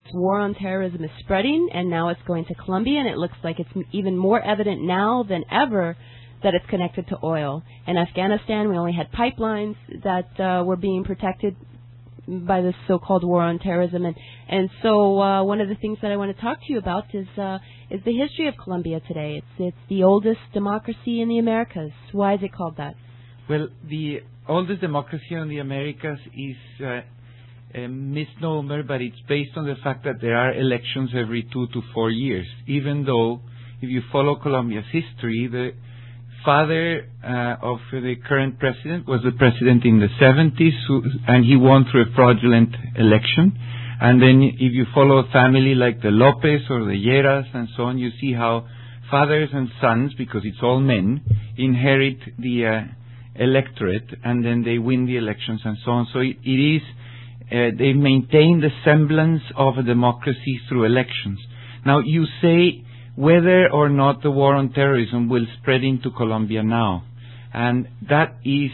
war on terrorism is spreading, and now it's going to Colombia, and it looks like it's even more evident now than ever that it's connected to oil. In Afghanistan, we only had pipelines that were being protected by this so-called war on terrorism, and so one of the things that I want to talk to you about is the history of Colombia today. It's the oldest democracy in the Americas. Why is it called that? Well, the oldest democracy in the Americas is a misnomer, but it's based on the fact that there are elections every 2 to 4 years, even though if you follow Colombia's history, the father of the current president was the president in the 70s, and he won through a fraudulent election. And then if you follow a family like the Lopez or the Lleras and so on, you see how fathers and sons, because it's all men, inherit the electorate, and then they win the elections and so on. So it is, they maintain the semblance of a democracy through elections. Now, you say whether or not the war on terrorism will spread into Colombia now. And that is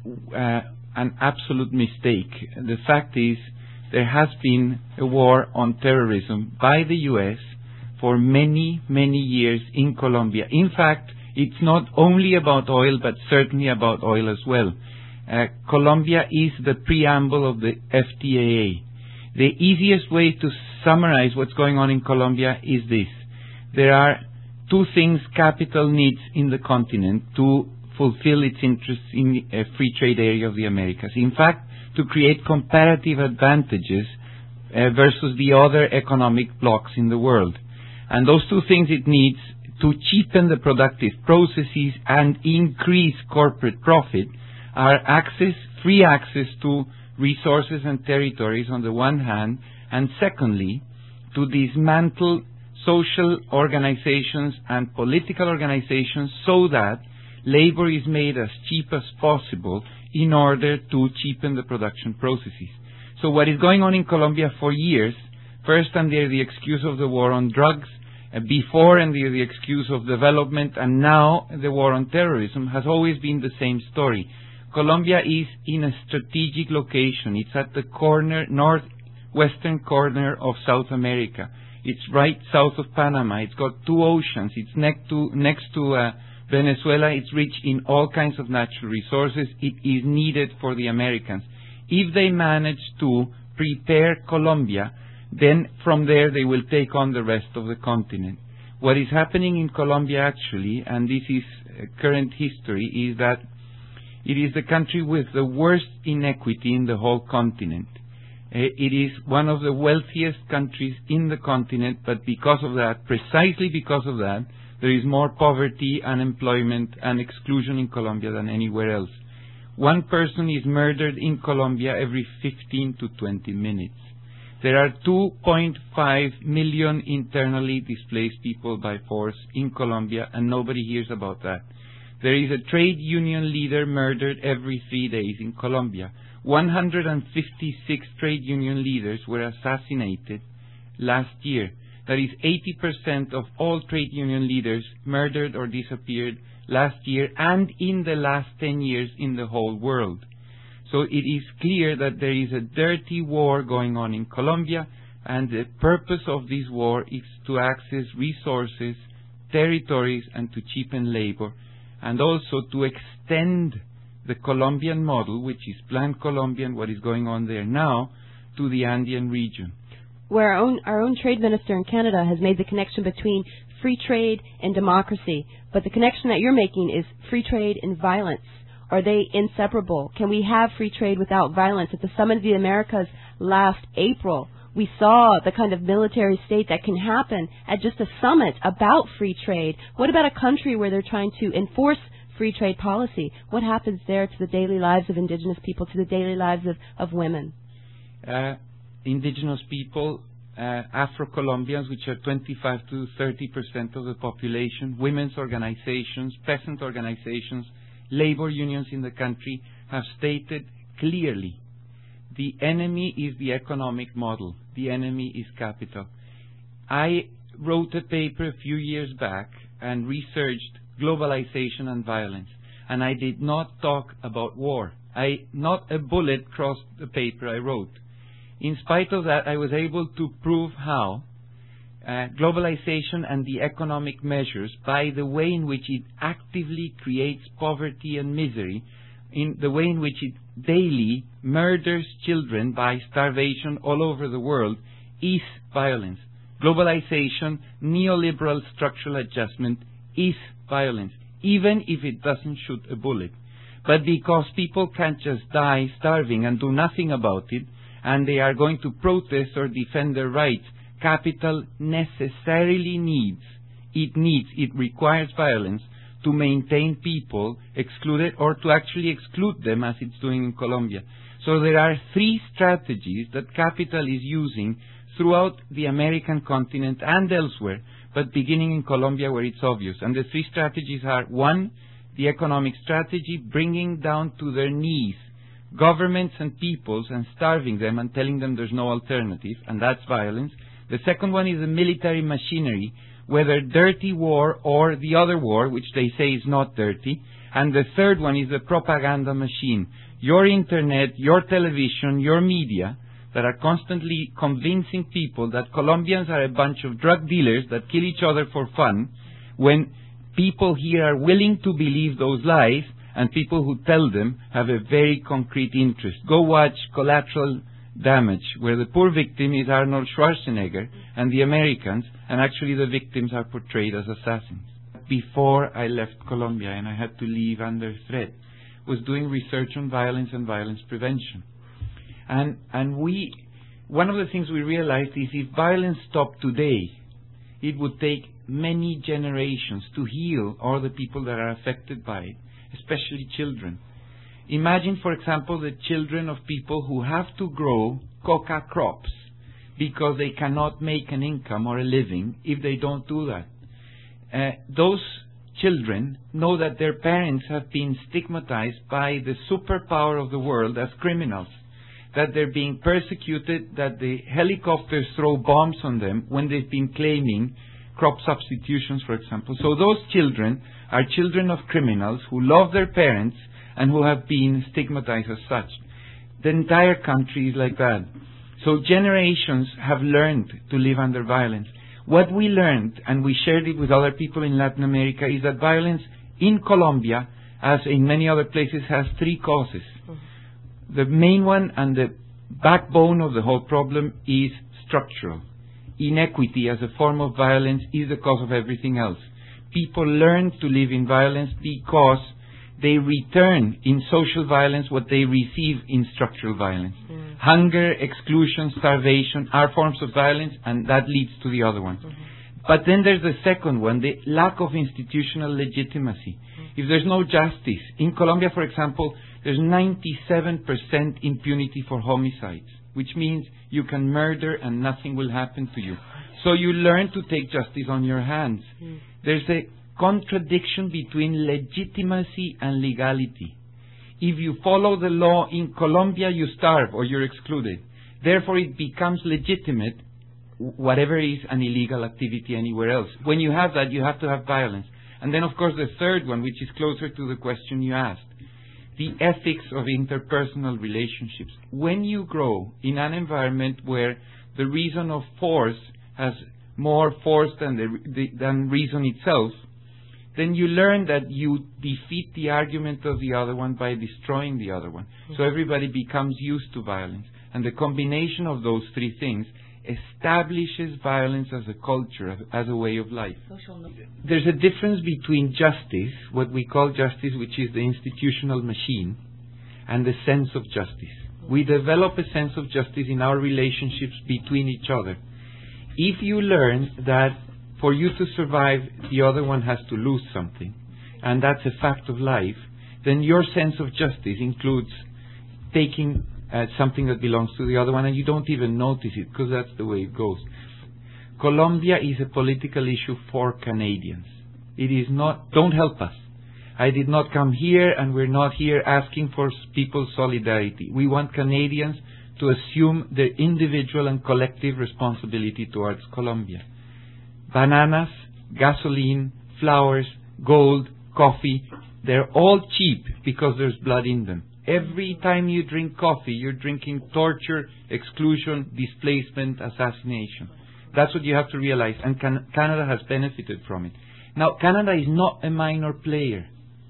an absolute mistake. The fact is, there has been a war on terrorism by the U.S. for many, many years in Colombia. In fact, it's not only about oil, but certainly about oil as well. Colombia is the preamble of the FTAA. The easiest way to summarize what's going on in Colombia is this. There are two things capital needs in the continent to fulfill its interests in a free trade area of the Americas. In fact, to create comparative advantages versus the other economic blocs in the world. And those two things it needs to cheapen the productive processes and increase corporate profit are free access to resources and territories on the one hand, and secondly, to dismantle social organizations and political organizations so that labor is made as cheap as possible in order to cheapen the production processes. So what is going on in Colombia for years, first under the excuse of the war on drugs, before under the excuse of development, and now the war on terrorism, has always been the same story. Colombia is in a strategic location. It's at the northwestern corner of South America. It's right south of Panama. It's got two oceans. It's next to Venezuela. It's rich in all kinds of natural resources. It is needed for the Americans. If they manage to prepare Colombia, then from there they will take on the rest of the continent. What is happening in Colombia actually, and this is current history, is that it is the country with the worst inequity in the whole continent. It is one of the wealthiest countries in the continent, but because of that, precisely because of that, there is more poverty, unemployment, and exclusion in Colombia than anywhere else. One person is murdered in Colombia every 15 to 20 minutes. There are 2.5 million internally displaced people by force in Colombia, and nobody hears about that. There is a trade union leader murdered every 3 days in Colombia. 156 trade union leaders were assassinated last year. That is 80% of all trade union leaders murdered or disappeared last year and in the last 10 years in the whole world. So it is clear that there is a dirty war going on in Colombia, and the purpose of this war is to access resources, territories, and to cheapen labor, and also to extend the Colombian model, which is Plan Colombia and what is going on there now, to the Andean region. Where our own trade minister in Canada has made the connection between free trade and democracy, but the connection that you're making is free trade and violence. Are they inseparable? Can we have free trade without violence? At the Summit of the Americas last April, we saw the kind of military state that can happen at just a summit about free trade. What about a country where they're trying to enforce free trade policy? What happens there to the daily lives of indigenous people, to the daily lives of women? Indigenous people, Afro-Colombians, which are 25 to 30% of the population, women's organizations, peasant organizations, labor unions in the country have stated clearly the enemy is the economic model. The enemy is capital. I wrote a paper a few years back and researched globalization and violence, and I did not talk about war. Not a bullet crossed the paper I wrote. In spite of that, I was able to prove how globalization and the economic measures, by the way in which it actively creates poverty and misery, in the way in which it daily murders children by starvation all over the world, is violence. Globalization, neoliberal structural adjustment is violence, even if it doesn't shoot a bullet. But because people can't just die starving and do nothing about it, and they are going to protest or defend their rights, capital necessarily it requires violence to maintain people excluded or to actually exclude them, as it's doing in Colombia. So there are three strategies that capital is using throughout the American continent and elsewhere, but beginning in Colombia where it's obvious. And the three strategies are: one, the economic strategy, bringing down to their knees governments and peoples and starving them and telling them there's no alternative, and that's violence. The second one is the military machinery, whether dirty war or the other war, which they say is not dirty. And the third one is the propaganda machine. Your internet, your television, your media, that are constantly convincing people that Colombians are a bunch of drug dealers that kill each other for fun, when people here are willing to believe those lies, and people who tell them have a very concrete interest. Go watch Collateral Damage, where the poor victim is Arnold Schwarzenegger and the Americans, and actually the victims are portrayed as assassins. Before I left Colombia, and I had to leave under threat, was doing research on violence and violence prevention. And one of the things we realized is if violence stopped today, it would take many generations to heal all the people that are affected by it, especially children. Imagine, for example, the children of people who have to grow coca crops because they cannot make an income or a living if they don't do that. Those children know that their parents have been stigmatized by the superpower of the world as criminals, that they're being persecuted, that the helicopters throw bombs on them when they've been claiming crop substitutions, for example. So those children are children of criminals who love their parents and who have been stigmatized as such. The entire country is like that. So generations have learned to live under violence. What we learned, and we shared it with other people in Latin America, is that violence in Colombia, as in many other places, has three causes. The main one and the backbone of the whole problem is structural. Inequity as a form of violence is the cause of everything else. People learn to live in violence because they return in social violence what they receive in structural violence. Hunger, exclusion, starvation are forms of violence, and that leads to the other one. But then there's the second one, the lack of institutional legitimacy. If there's no justice, in Colombia, for example, there's 97% impunity for homicides, which means you can murder and nothing will happen to you. So you learn to take justice on your hands. There's a contradiction between legitimacy and legality. If you follow the law in Colombia, you starve or you're excluded. Therefore, it becomes legitimate, whatever is an illegal activity anywhere else. When you have that, you have to have violence. And then, of course, the third one, which is closer to the question you asked, the ethics of interpersonal relationships. When you grow in an environment where the reason of force has more force than reason itself, then you learn that you defeat the argument of the other one by destroying the other one. So everybody becomes used to violence. And the combination of those three things establishes violence as a culture, as a way of life. There's a difference between justice, what we call justice, which is the institutional machine, and the sense of justice. We develop a sense of justice in our relationships between each other. If you learn that for you to survive, the other one has to lose something, and that's a fact of life, then your sense of justice includes taking something that belongs to the other one, and you don't even notice it, because that's the way it goes. Colombia is a political issue for Canadians. It is not, don't help us. I did not come here, and we're not here asking for people's solidarity. We want Canadians to assume their individual and collective responsibility towards Colombia. Bananas, gasoline, flowers, gold, coffee, they're all cheap because there's blood in them. Every time you drink coffee, you're drinking torture, exclusion, displacement, assassination. That's what you have to realize, and Canada has benefited from it. Now, Canada is not a minor player.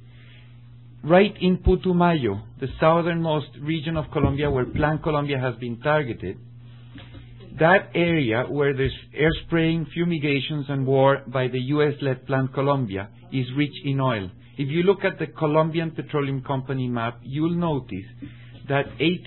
Right in Putumayo, the southernmost region of Colombia where Plan Colombia has been targeted, that area where there's air spraying, fumigations, and war by the U.S.-led Plan Colombia is rich in oil. If you look at the Colombian Petroleum Company map, you'll notice that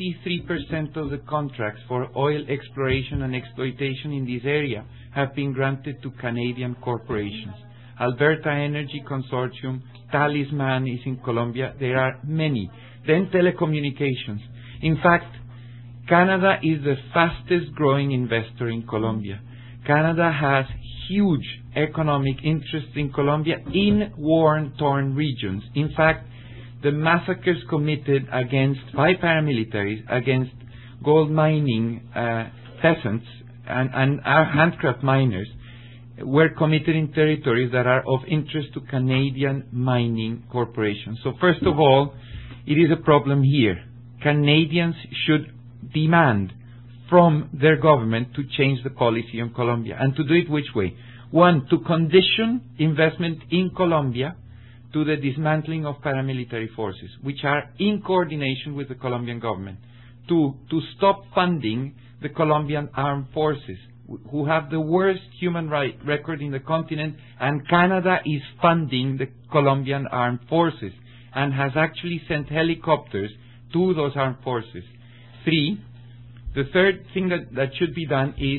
83% of the contracts for oil exploration and exploitation in this area have been granted to Canadian corporations. Alberta Energy Consortium, Talisman is in Colombia. There are many. Then telecommunications. In fact, Canada is the fastest growing investor in Colombia. Canada has huge economic interest in Colombia in war-torn regions. In fact, the massacres committed by paramilitaries against gold mining peasants and handcraft miners were committed in territories that are of interest to Canadian mining corporations. So first of all, it is a problem here. Canadians should demand from their government to change the policy on Colombia, and to do it which way? One, to condition investment in Colombia to the dismantling of paramilitary forces, which are in coordination with the Colombian government. Two, to stop funding the Colombian armed forces, who have the worst human rights record in the continent, and Canada is funding the Colombian armed forces and has actually sent helicopters to those armed forces. Three, the third thing that should be done is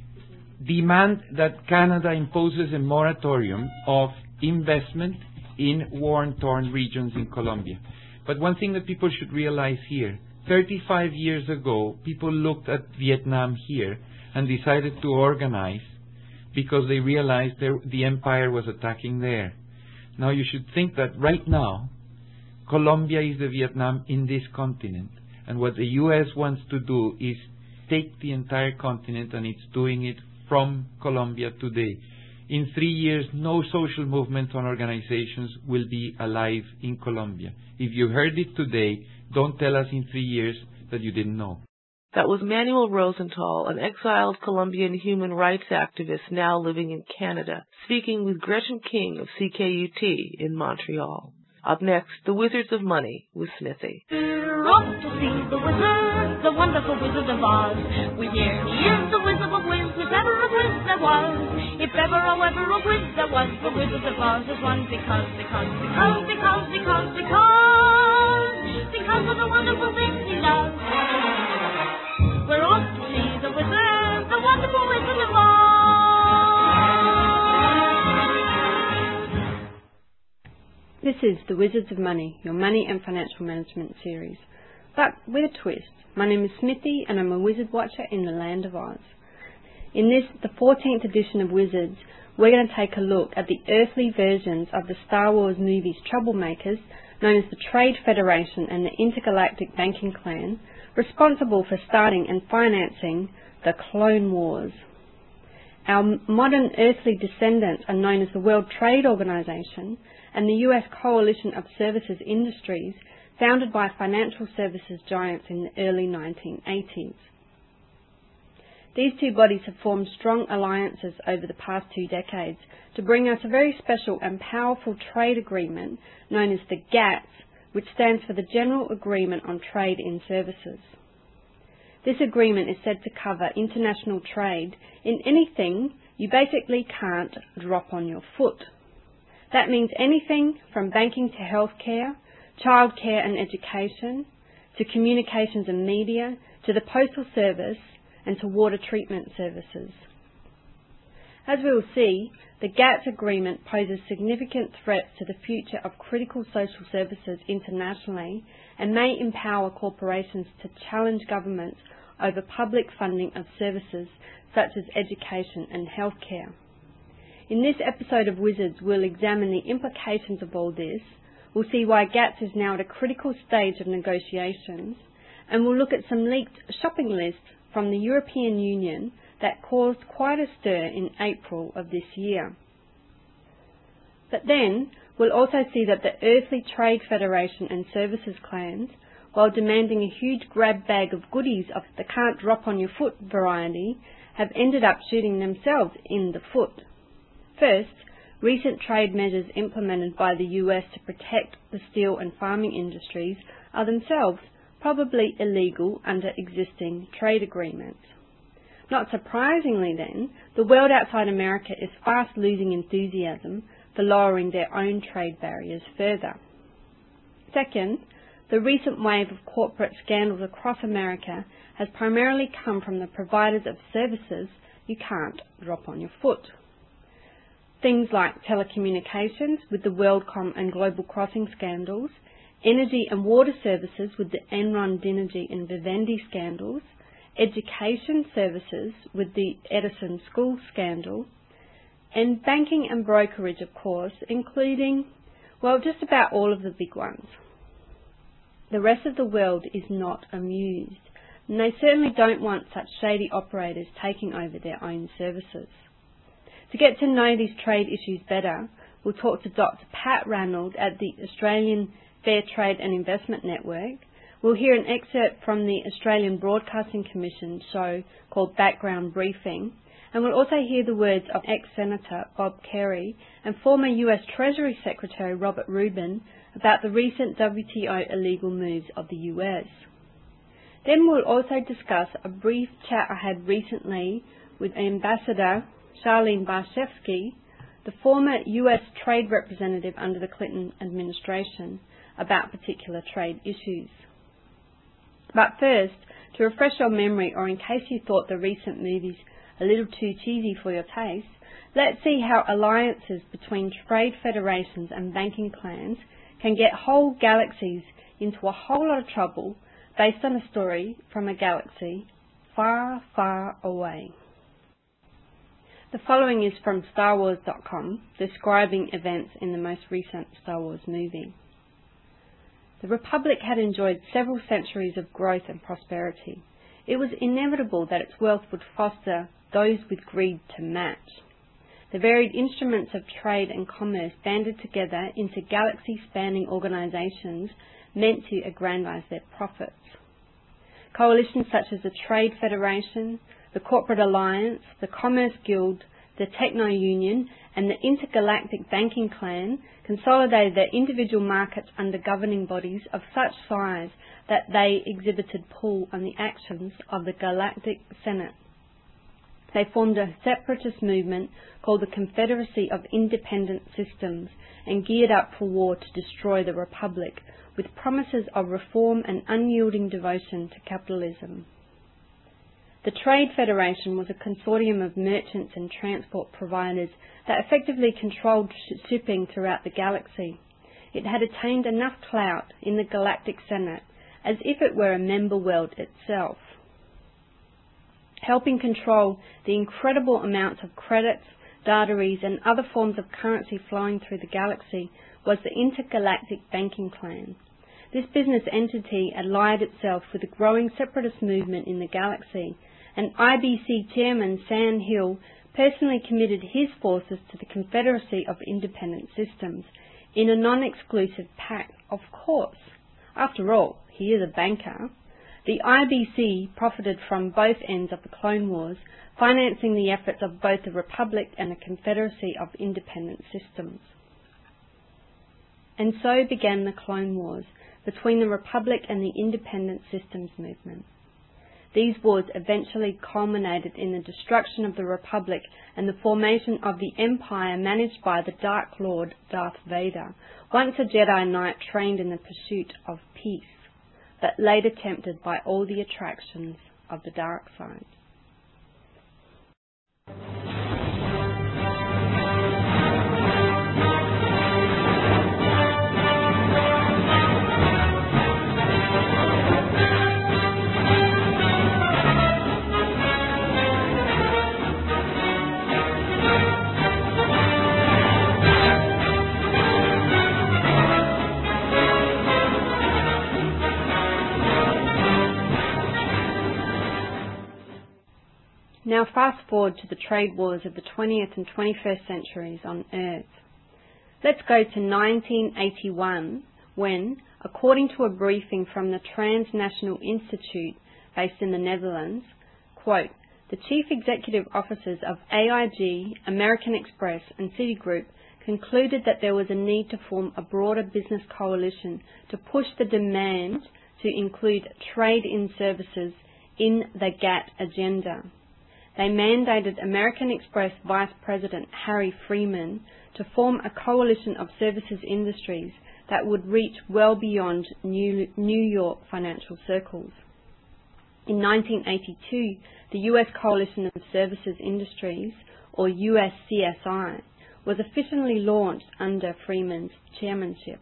demand that Canada imposes a moratorium of investment in war-torn regions in Colombia. But one thing that people should realize here, 35 years ago, people looked at Vietnam here and decided to organize because they realized the empire was attacking there. Now you should think that right now, Colombia is the Vietnam in this continent. And what the U.S. wants to do is take the entire continent, and it's doing it from Colombia today. In 3 years, no social movements or organizations will be alive in Colombia. If you heard it today, don't tell us in 3 years that you didn't know. That was Manuel Rosenthal, an exiled Colombian human rights activist now living in Canada, speaking with Gretchen King of CKUT in Montreal. Up next, The Wizards of Money with Smithy. We're off to see the wizard, the wonderful Wizard of Oz. We hear he is the Wizard of Wiz, if ever a Wiz there was. If ever a Wiz there was, the Wizard of Oz is one because of the wonderful things he does. We're off to see the wizard, the wonderful Wizard of Oz. This is The Wizards of Money, your money and financial management series. But with a twist. My name is Smithy and I'm a wizard watcher in the land of Oz. In this, the 14th edition of Wizards, we're going to take a look at the earthly versions of the Star Wars movies' troublemakers, known as the Trade Federation and the Intergalactic Banking Clan, responsible for starting and financing the Clone Wars. Our modern earthly descendants are known as the World Trade Organization and the US Coalition of Services Industries, founded by financial services giants in the early 1980s. These two bodies have formed strong alliances over the past 2 decades to bring us a very special and powerful trade agreement known as the GATS, which stands for the General Agreement on Trade in Services. This agreement is said to cover international trade in anything you basically can't drop on your foot. That means anything from banking to healthcare, childcare and education, to communications and media, to the postal service, and to water treatment services. As we will see, the GATS agreement poses significant threats to the future of critical social services internationally and may empower corporations to challenge governments over public funding of services such as education and healthcare. In this episode of Wizards, we'll examine the implications of all this, we'll see why GATS is now at a critical stage of negotiations, and we'll look at some leaked shopping lists from the European Union that caused quite a stir in April of this year. But then, we'll also see that the earthly Trade Federation and services clans while demanding a huge grab bag of goodies of the can't drop on your foot variety, have ended up shooting themselves in the foot. First, recent trade measures implemented by the US to protect the steel and farming industries are themselves probably illegal under existing trade agreements. Not surprisingly then, the world outside America is fast losing enthusiasm for lowering their own trade barriers further. Second, the recent wave of corporate scandals across America has primarily come from the providers of services you can't drop on your foot. Things like telecommunications with the WorldCom and Global Crossing scandals, energy and water services with the Enron, Dinergy and Vivendi scandals, education services with the Edison School scandal, and banking and brokerage, of course, including, well, just about all of the big ones. The rest of the world is not amused, and they certainly don't want such shady operators taking over their own services. To get to know these trade issues better, we'll talk to Dr. Pat Ranald at the Australian Fair Trade and Investment Network. We'll hear an excerpt from the Australian Broadcasting Commission show called Background Briefing, and we'll also hear the words of ex-Senator Bob Kerrey and former US Treasury Secretary Robert Rubin about the recent WTO illegal moves of the US. Then we'll also discuss a brief chat I had recently with Ambassador Charlene Barshevsky, the former US trade representative under the Clinton administration, about particular trade issues. But first, to refresh your memory, or in case you thought the recent movies a little too cheesy for your taste, let's see how alliances between trade federations and banking clans can get whole galaxies into a whole lot of trouble based on a story from a galaxy far, far away. The following is from StarWars.com, describing events in the most recent Star Wars movie. The Republic had enjoyed several centuries of growth and prosperity. It was inevitable that its wealth would foster those with greed to match. The varied instruments of trade and commerce banded together into galaxy-spanning organisations meant to aggrandize their profits. Coalitions such as the Trade Federation, the Corporate Alliance, the Commerce Guild, the Techno-Union, and the Intergalactic Banking Clan consolidated their individual markets under governing bodies of such size that they exhibited pull on the actions of the Galactic Senate. They formed a separatist movement called the Confederacy of Independent Systems and geared up for war to destroy the Republic, with promises of reform and unyielding devotion to capitalism. The Trade Federation was a consortium of merchants and transport providers that effectively controlled shipping throughout the galaxy. It had attained enough clout in the Galactic Senate as if it were a member world itself. Helping control the incredible amounts of credits, dataries and other forms of currency flowing through the galaxy was the Intergalactic Banking Clan. This business entity allied itself with the growing separatist movement in the galaxy, and IBC Chairman Sam Hill personally committed his forces to the Confederacy of Independent Systems in a non-exclusive pact, of course. After all, he is a banker. The IBC profited from both ends of the Clone Wars, financing the efforts of both the Republic and the Confederacy of Independent Systems. And so began the Clone Wars between the Republic and the Independent Systems movement. These wars eventually culminated in the destruction of the Republic and the formation of the Empire managed by the Dark Lord Darth Vader, once a Jedi Knight trained in the pursuit of peace, but later tempted by all the attractions of the dark side. Now fast forward to the trade wars of the 20th and 21st centuries on Earth. Let's go to 1981, when, according to a briefing from the Transnational Institute based in the Netherlands, quote, the chief executive officers of AIG, American Express and Citigroup concluded that there was a need to form a broader business coalition to push the demand to include trade-in services in the GATT agenda. They mandated American Express Vice President Harry Freeman to form a coalition of services industries that would reach well beyond New York financial circles. In 1982, the U.S. Coalition of Services Industries, or USCSI, was officially launched under Freeman's chairmanship.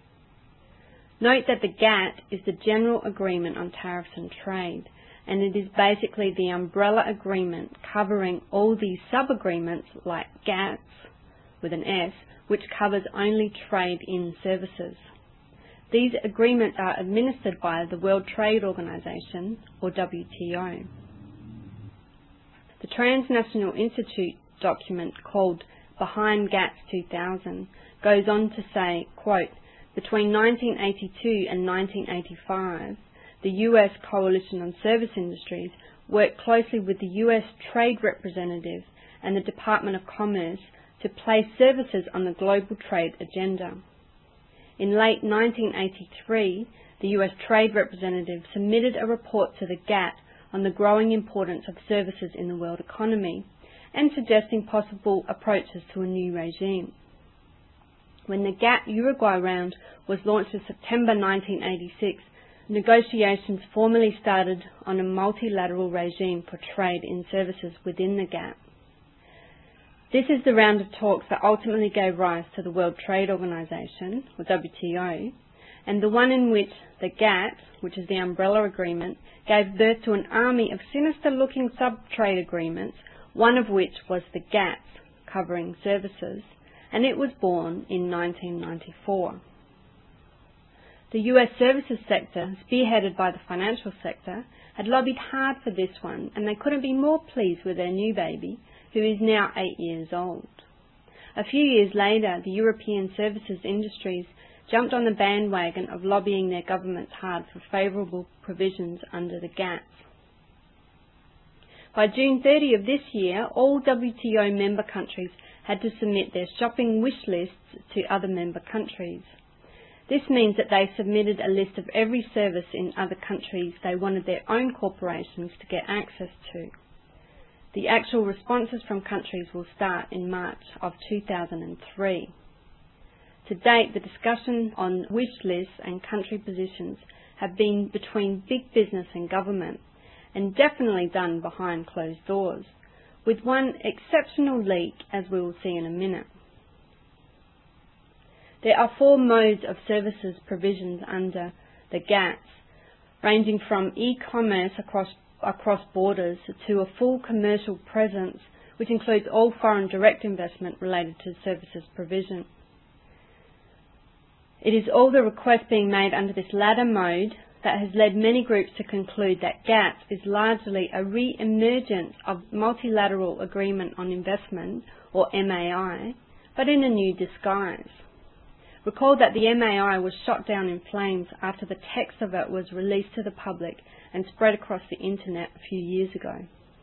Note that the GATT is the General Agreement on Tariffs and Trade, and it is basically the umbrella agreement covering all these sub-agreements like GATS, with an S, which covers only trade in services. These agreements are administered by the World Trade Organization, or WTO. The Transnational Institute document called Behind GATS 2000 goes on to say, quote, between 1982 and 1985, the U.S. Coalition on Service Industries worked closely with the U.S. Trade Representative and the Department of Commerce to place services on the global trade agenda. In late 1983, the U.S. Trade Representative submitted a report to the GATT on the growing importance of services in the world economy and suggesting possible approaches to a new regime. When the GATT Uruguay round was launched in September 1986, negotiations formally started on a multilateral regime for trade in services within the GATT. This is the round of talks that ultimately gave rise to the World Trade Organization, or WTO, and the one in which the GATT, which is the umbrella agreement, gave birth to an army of sinister-looking sub-trade agreements, one of which was the GATS, covering services, and it was born in 1994. The US services sector, spearheaded by the financial sector, had lobbied hard for this one, and they couldn't be more pleased with their new baby, who is now 8 years old. A few years later, the European services industries jumped on the bandwagon of lobbying their governments hard for favourable provisions under the GATS. By June 30 of this year, all WTO member countries had to submit their shopping wish lists to other member countries. This means that they submitted a list of every service in other countries they wanted their own corporations to get access to. The actual responses from countries will start in March of 2003. To date, the discussion on wish lists and country positions have been between big business and government, and definitely done behind closed doors, with one exceptional leak, as we will see in a minute. There are 4 modes of services provisions under the GATS, ranging from e-commerce across borders to a full commercial presence, which includes all foreign direct investment related to services provision. It is all the request being made under this latter mode that has led many groups to conclude that GATS is largely a re-emergence of Multilateral Agreement on Investment, or MAI, but in a new disguise. Recall that the MAI was shot down in flames after the text of it was released to the public and spread across the internet a few years ago.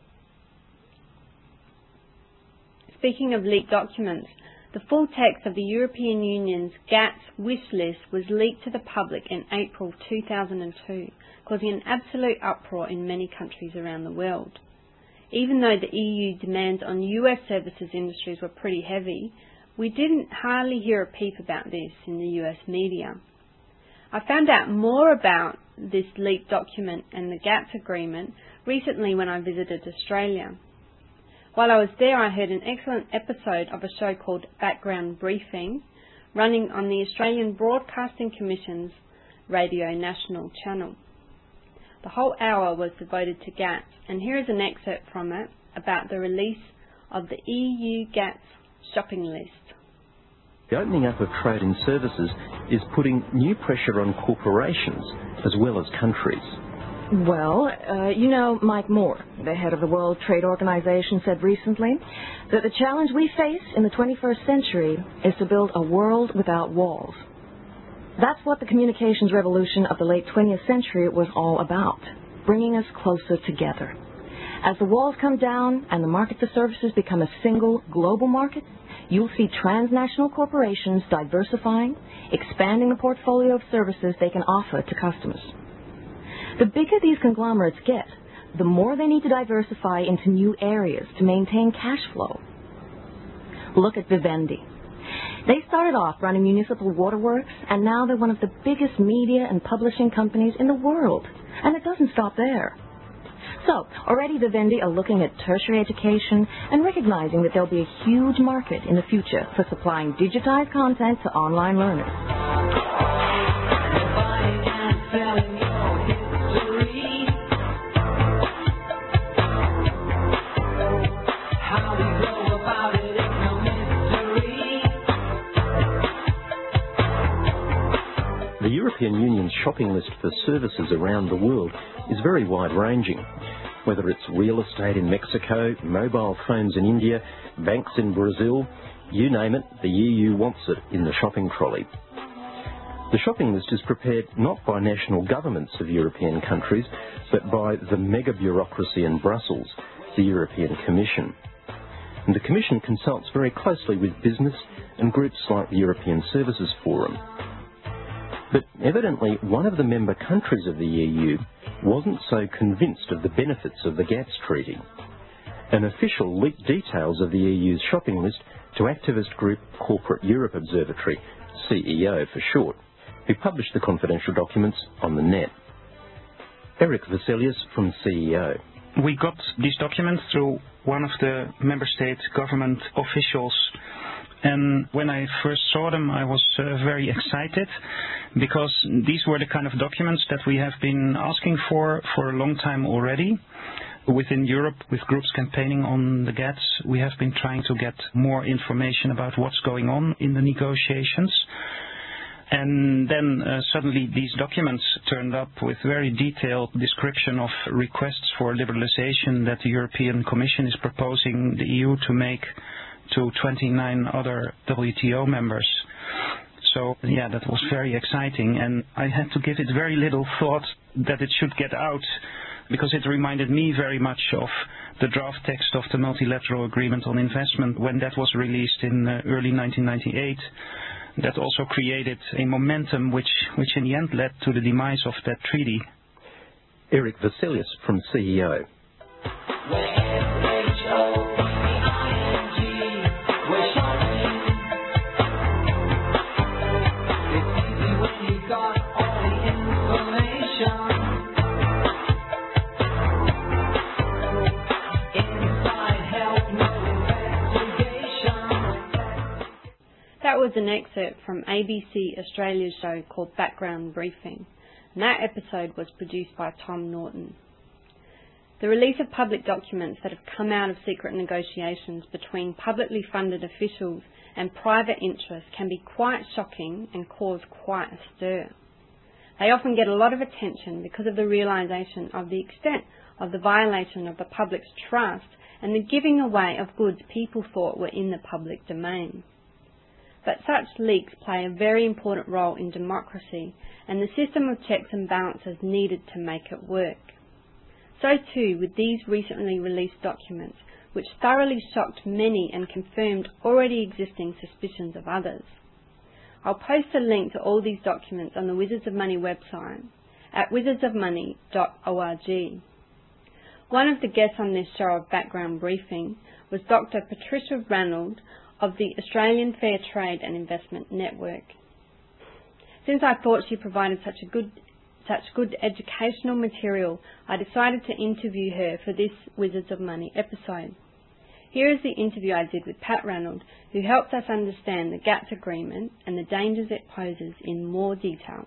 Speaking of leaked documents, the full text of the European Union's GATS wish list was leaked to the public in April 2002, causing an absolute uproar in many countries around the world. Even though the EU demands on US services industries were pretty heavy, we didn't hardly hear a peep about this in the US media. I found out more about this leaked document and the GATS agreement recently when I visited Australia. While I was there, I heard an excellent episode of a show called Background Briefing, running on the Australian Broadcasting Commission's Radio National channel. The whole hour was devoted to GATS, and here is an excerpt from it about the release of the EU GATS shopping list. The opening up of trade and services is putting new pressure on corporations as well as countries. Well, Mike Moore, the head of the World Trade Organization, said recently that the challenge we face in the 21st century is to build a world without walls. That's what the communications revolution of the late 20th century was all about, bringing us closer together. As the walls come down and the market for services become a single global market, you'll see transnational corporations diversifying, expanding the portfolio of services they can offer to customers. The bigger these conglomerates get, the more they need to diversify into new areas to maintain cash flow. Look at Vivendi. They started off running municipal waterworks, and now they're one of the biggest media and publishing companies in the world. And it doesn't stop there. So, already Vivendi are looking at tertiary education and recognizing that there'll be a huge market in the future for supplying digitized content to online learners. The European Union's shopping list for services around the world is very wide-ranging. Whether it's real estate in Mexico, mobile phones in India, banks in Brazil, you name it, the EU wants it in the shopping trolley. The shopping list is prepared not by national governments of European countries, but by the mega-bureaucracy in Brussels, the European Commission. And the Commission consults very closely with business and groups like the European Services Forum. But evidently, one of the member countries of the EU wasn't so convinced of the benefits of the GATS Treaty. An official leaked details of the EU's shopping list to activist group Corporate Europe Observatory, CEO for short, who published the confidential documents on the net. Eric Vasilius from CEO. We got these documents through one of the member state government officials. And when I first saw them, I was very excited because these were the kind of documents that we have been asking for a long time already. Within Europe, with groups campaigning on the GATS, we have been trying to get more information about what's going on in the negotiations. And then suddenly these documents turned up with very detailed description of requests for liberalization that the European Commission is proposing the EU to make to 29 other WTO members. So, yeah, that was very exciting, and I had to give it very little thought that it should get out, because it reminded me very much of the draft text of the Multilateral Agreement on Investment when that was released in early 1998. That also created a momentum which in the end led to the demise of that treaty. Eric Vasilius from CEO. That was an excerpt from ABC Australia's show called Background Briefing, and that episode was produced by Tom Norton. The release of public documents that have come out of secret negotiations between publicly funded officials and private interests can be quite shocking and cause quite a stir. They often get a lot of attention because of the realisation of the extent of the violation of the public's trust and the giving away of goods people thought were in the public domain. But such leaks play a very important role in democracy and the system of checks and balances needed to make it work. So too with these recently released documents, which thoroughly shocked many and confirmed already existing suspicions of others. I'll post a link to all these documents on the Wizards of Money website at wizardsofmoney.org. One of the guests on this show of Background Briefing was Dr. Patricia Ranald of the Australian Fair Trade and Investment Network. Since I thought she provided such good educational material, I decided to interview her for this Wizards of Money episode. Here is the interview I did with Pat Ranald, who helped us understand the GATS agreement and the dangers it poses in more detail.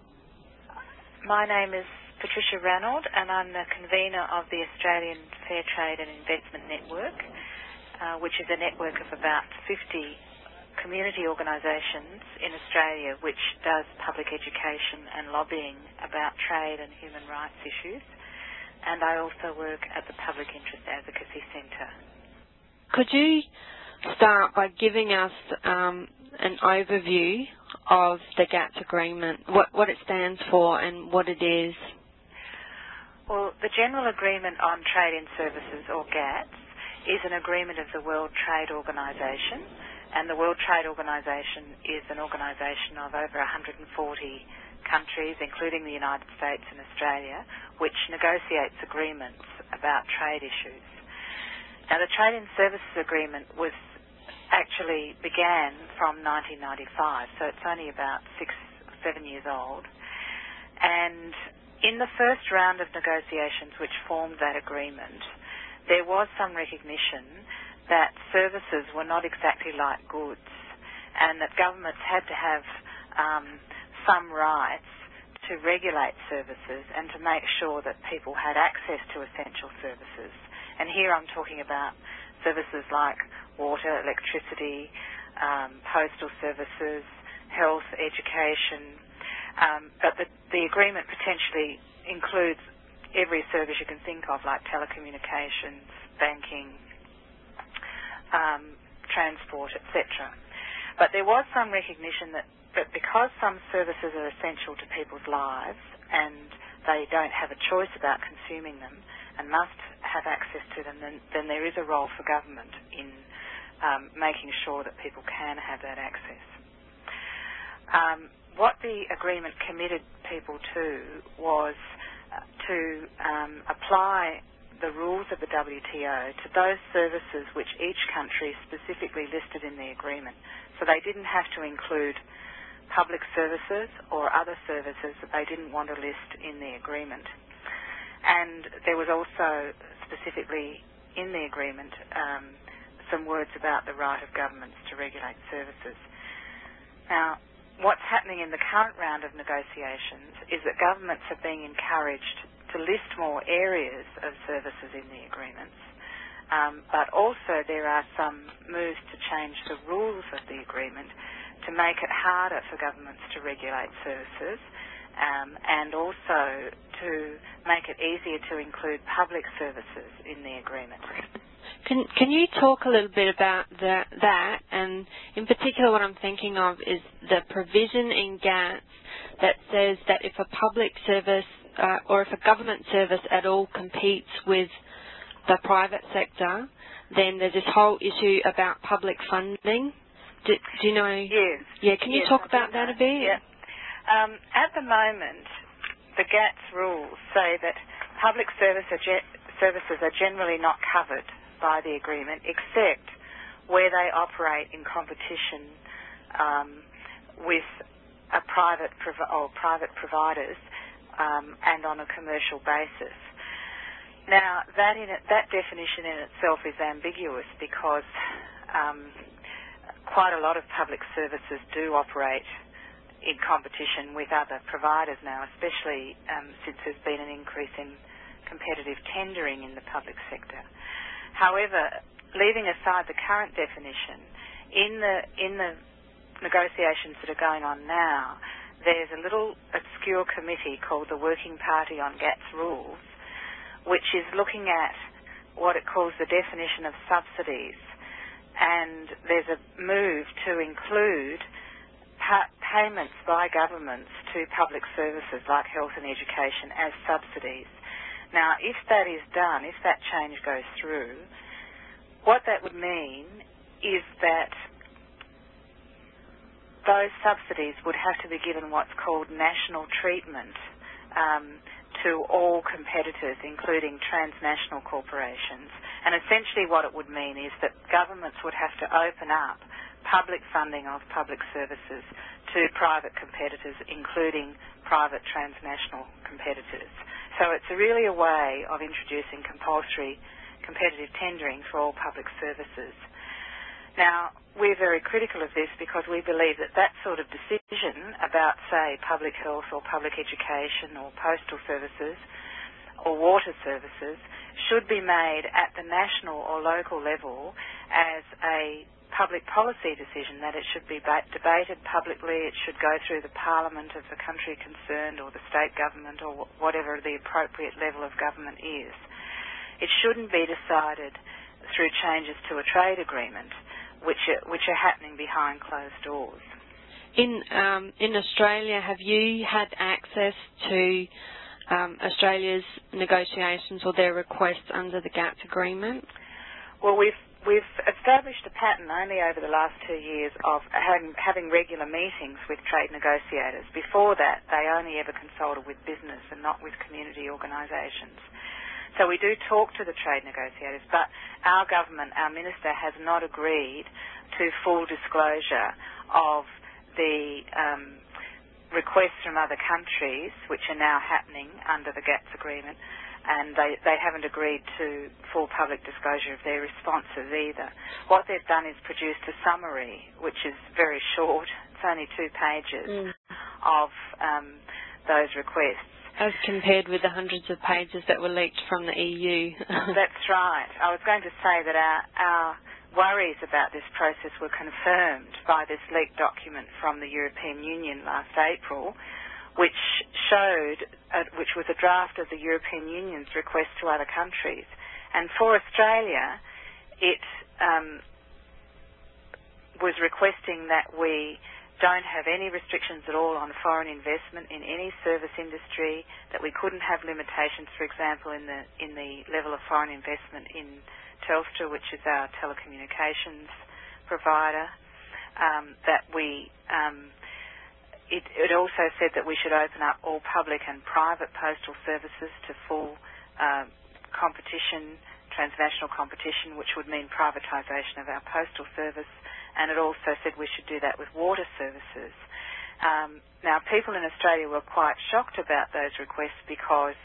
My name is Patricia Ranald, and I'm the convener of the Australian Fair Trade and Investment Network, which is a network of about 50 community organisations in Australia which does public education and lobbying about trade and human rights issues. And I also work at the Public Interest Advocacy Centre. Could you start by giving us an overview of the GATS agreement, what it stands for and what it is? Well, the General Agreement on Trade in Services, or GATS, is an agreement of the World Trade Organization, and the World Trade Organization is an organization of over 140 countries, including the United States and Australia, which negotiates agreements about trade issues. Now, the Trade in Services Agreement actually began from 1995, so it's only about 6 or 7 years old. And in the first round of negotiations which formed that agreement, there was some recognition that services were not exactly like goods, and that governments had to have some rights to regulate services and to make sure that people had access to essential services. And here I'm talking about services like water, electricity, postal services, health, education. But the agreement potentially includes every service you can think of, like telecommunications, banking, transport, etc. But there was some recognition that because some services are essential to people's lives and they don't have a choice about consuming them and must have access to them, then there is a role for government in making sure that people can have that access. What the agreement committed people to was to apply the rules of the WTO to those services which each country specifically listed in the agreement. So they didn't have to include public services or other services that they didn't want to list in the agreement. And there was also specifically in the agreement some words about the right of governments to regulate services. Now, what's happening in the current round of negotiations is that governments are being encouraged to list more areas of services in the agreements, but also there are some moves to change the rules of the agreement to make it harder for governments to regulate services, and also to make it easier to include public services in the agreement. Can you talk a little bit about that? And in particular, what I'm thinking of is the provision in GATS that says that if a public service or if a government service at all competes with the private sector, then there's this whole issue about public funding. Do you know? Yes. Yeah, can you talk about that a bit? Yeah. At the moment, the GATS rules say that public services are generally not covered by the agreement, except where they operate in competition with private providers and on a commercial basis. Now, that definition in itself is ambiguous because quite a lot of public services do operate in competition with other providers now, especially since there's been an increase in competitive tendering in the public sector. However, leaving aside the current definition, in the negotiations that are going on now, there's a little obscure committee called the Working Party on GATS Rules, which is looking at what it calls the definition of subsidies. And there's a move to include payments by governments to public services like health and education as subsidies. Now, if that is done, if that change goes through, what that would mean is that those subsidies would have to be given what's called national treatment to all competitors, including transnational corporations. And essentially what it would mean is that governments would have to open up public funding of public services to private competitors, including private transnational competitors. So it's really a way of introducing compulsory competitive tendering for all public services. Now, we're very critical of this because we believe that that sort of decision about, say, public health or public education or postal services or water services should be made at the national or local level as a public policy decision, that it should be debated publicly, it should go through the parliament of the country concerned or the state government or whatever the appropriate level of government is. It shouldn't be decided through changes to a trade agreement, which are happening behind closed doors. In Australia, have you had access to Australia's negotiations or their requests under the GATT agreement? Well, we've established a pattern only over the last 2 years of having regular meetings with trade negotiators. Before that, they only ever consulted with business and not with community organisations. So we do talk to the trade negotiators, but our government, our minister, has not agreed to full disclosure of the requests from other countries, which are now happening under the GATT agreement, and they haven't agreed to full public disclosure of their responses either. What they've done is produced a summary, which is very short. It's only 2 pages of those requests. As compared with the hundreds of pages that were leaked from the EU. That's right. I was going to say that our worries about this process were confirmed by this leaked document from the European Union last April, which was a draft of the European Union's request to other countries. And for Australia, it was requesting that we don't have any restrictions at all on foreign investment in any service industry, that we couldn't have limitations, for example, in the level of foreign investment in Telstra, which is our telecommunications provider, that we it also said that we should open up all public and private postal services to full competition, transnational competition, which would mean privatisation of our postal service, and it also said we should do that with water services. Now, people in Australia were quite shocked about those requests because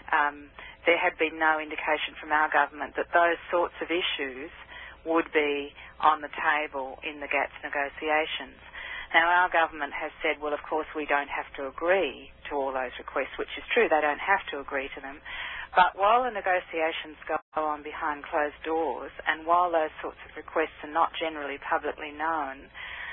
there had been no indication from our government that those sorts of issues would be on the table in the GATT negotiations. Now, our government has said, well, of course, we don't have to agree to all those requests, which is true. They don't have to agree to them. But while the negotiations go on behind closed doors, and while those sorts of requests are not generally publicly known,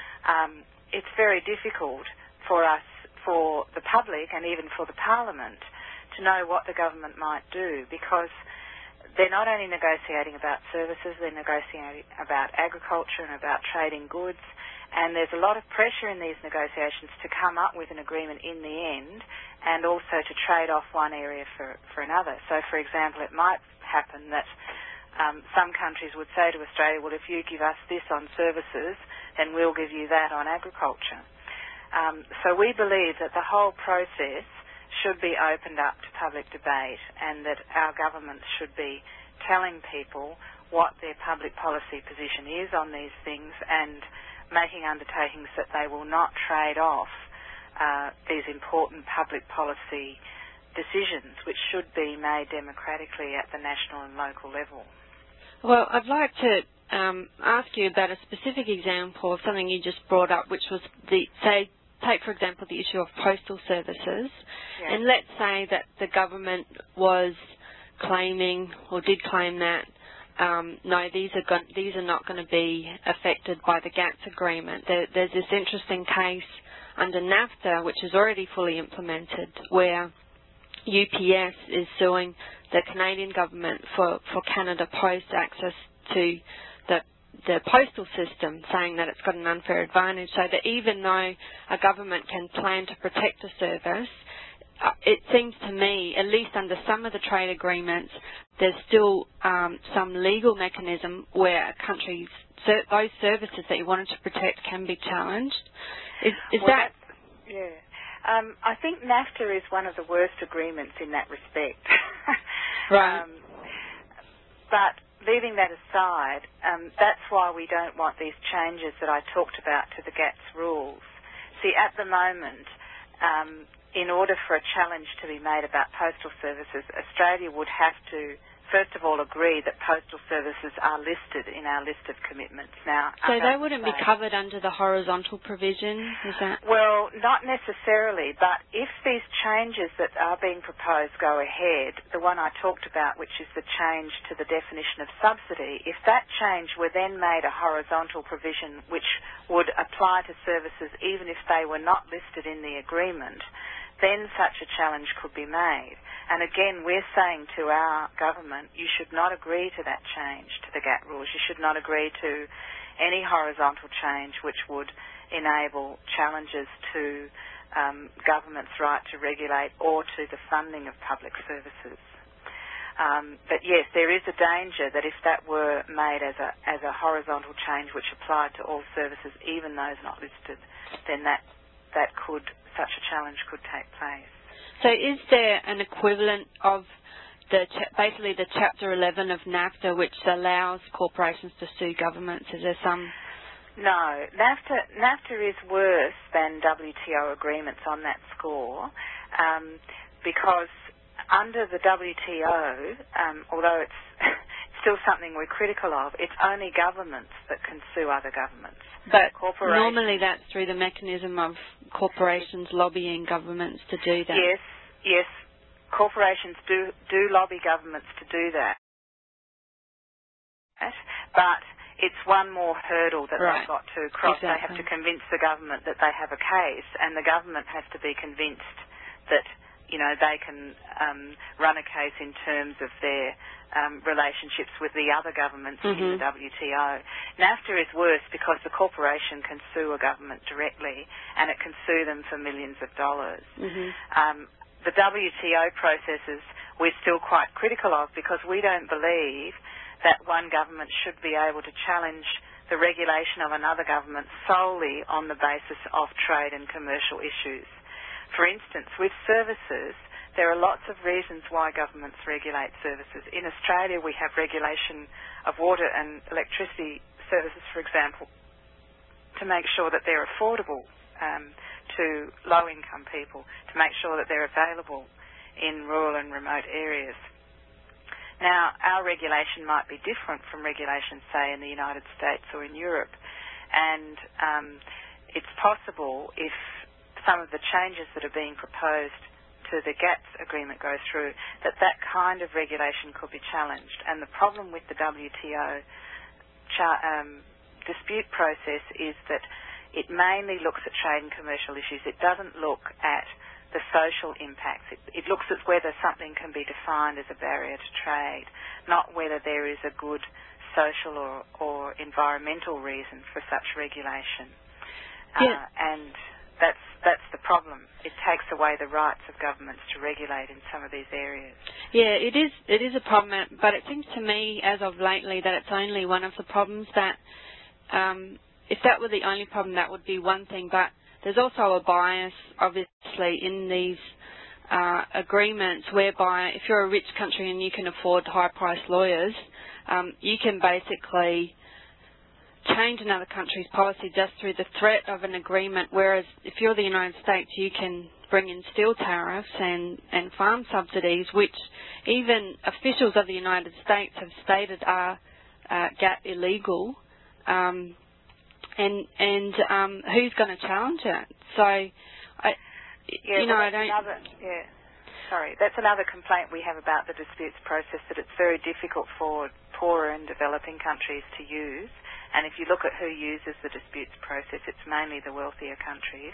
it's very difficult for us, for the public and even for the Parliament, to know what the government might do, because they're not only negotiating about services, they're negotiating about agriculture and about trading goods, and there's a lot of pressure in these negotiations to come up with an agreement in the end, and also to trade off one area for another. So, for example, it might happen that some countries would say to Australia, well, if you give us this on services, then we'll give you that on agriculture. So we believe that the whole process should be opened up to public debate, and that our government should be telling people what their public policy position is on these things, and making undertakings that they will not trade off these important public policy decisions, which should be made democratically at the national and local level. Well, I'd like to ask you about a specific example of something you just brought up, which was take, for example, the issue of postal services. Yeah. And let's say that the government was claiming, or did claim that, no, these are not going to be affected by the GATT agreement. There's this interesting case under NAFTA, which is already fully implemented, where UPS is suing the Canadian government for Canada Post access to the postal system, saying that it's got an unfair advantage, so that even though a government can plan to protect a service, it seems to me, at least under some of the trade agreements, there's still some legal mechanism where a country's those services that you wanted to protect can be challenged. Is that? Yeah. I think NAFTA is one of the worst agreements in that respect. Right. But leaving that aside, that's why we don't want these changes that I talked about to the GATT's rules. See, at the moment, in order for a challenge to be made about postal services, Australia would have to, first of all, agree that postal services are listed in our list of commitments. Now, so they wouldn't be covered under the horizontal provision, is that? Well, not necessarily, but if these changes that are being proposed go ahead, the one I talked about, which is the change to the definition of subsidy, if that change were then made a horizontal provision which would apply to services even if they were not listed in the agreement, then such a challenge could be made. And again, we're saying to our government, you should not agree to that change to the GATT rules. You should not agree to any horizontal change which would enable challenges to government's right to regulate or to the funding of public services. But yes, there is a danger that if that were made as a horizontal change which applied to all services, even those not listed, then such a challenge could take place. So is there an equivalent of basically the Chapter 11 of NAFTA, which allows corporations to sue governments? Is there some? No, NAFTA is worse than WTO agreements on that score, because under the WTO, although it's still something we're critical of, it's only governments that can sue other governments. But normally that's through the mechanism of corporations lobbying governments to do that. Yes, corporations do lobby governments to do that. But it's one more hurdle that they've got to cross. Exactly. They have to convince the government that they have a case, and the government has to be convinced that they can run a case in terms of their relationships with the other governments in the WTO. NAFTA is worse because the corporation can sue a government directly, and it can sue them for millions of dollars. The WTO processes we're still quite critical of, because we don't believe that one government should be able to challenge the regulation of another government solely on the basis of trade and commercial issues. For instance, with services, there are lots of reasons why governments regulate services. In Australia, we have regulation of water and electricity services, for example, to make sure that they're affordable to low-income people, to make sure that they're available in rural and remote areas. Now, our regulation might be different from regulations, say, in the United States or in Europe, and it's possible, if some of the changes that are being proposed to the GATS agreement go through, that kind of regulation could be challenged. And the problem with the WTO dispute process is that it mainly looks at trade and commercial issues. It doesn't look at the social impacts. It looks at whether something can be defined as a barrier to trade, not whether there is a good social or environmental reason for such regulation. And that's the problem. It takes away the rights of governments to regulate in some of these areas. Yeah, it is a problem, but it seems to me, as of lately, that it's only one of the problems. That if that were the only problem, that would be one thing, but there's also a bias, obviously, in these agreements whereby if you're a rich country and you can afford high-priced lawyers, you can basically change another country's policy just through the threat of an agreement, whereas if you're the United States, you can bring in steel tariffs and farm subsidies, which even officials of the United States have stated are GATT illegal. And who's going to challenge it? So, that's another complaint we have about the disputes process, that it's very difficult for poorer and developing countries to use. And if you look at who uses the disputes process, it's mainly the wealthier countries.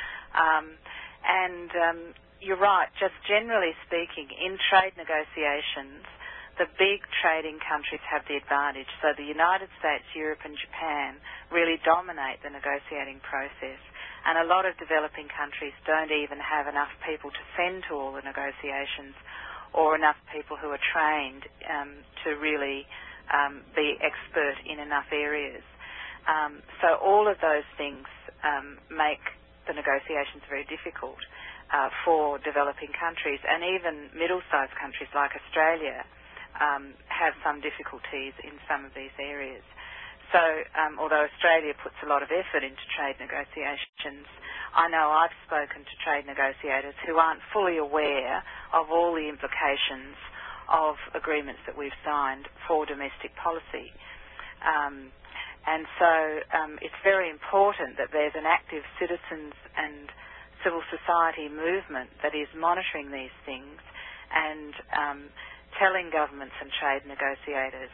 You're right, just generally speaking, in trade negotiations, the big trading countries have the advantage. So the United States, Europe and Japan really dominate the negotiating process. And a lot of developing countries don't even have enough people to send to all the negotiations, or enough people who are trained to really be expert in enough areas. So all of those things make the negotiations very difficult for developing countries. And even middle-sized countries like Australia have some difficulties in some of these areas. So although Australia puts a lot of effort into trade negotiations, I know I've spoken to trade negotiators who aren't fully aware of all the implications of agreements that we've signed for domestic policy. And so it's very important that there's an active citizens and civil society movement that is monitoring these things and telling governments and trade negotiators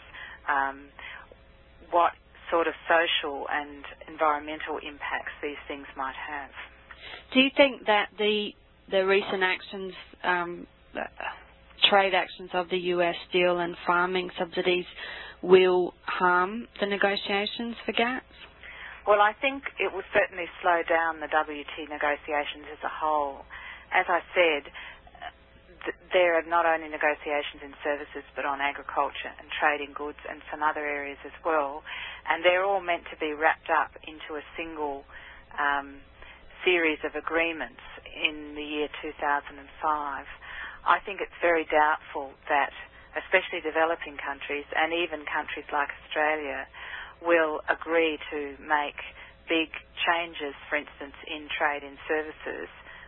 what sort of social and environmental impacts these things might have. Do you think that the recent actions, trade actions of the US, steel and farming subsidies, will harm the negotiations for GATS? Well, I think it will certainly slow down the WT negotiations as a whole. As I said, there are not only negotiations in services but on agriculture and trade in goods and some other areas as well, and they're all meant to be wrapped up into a single series of agreements in the year 2005. I think it's very doubtful that especially developing countries and even countries like Australia will agree to make big changes, for instance, in trade in services,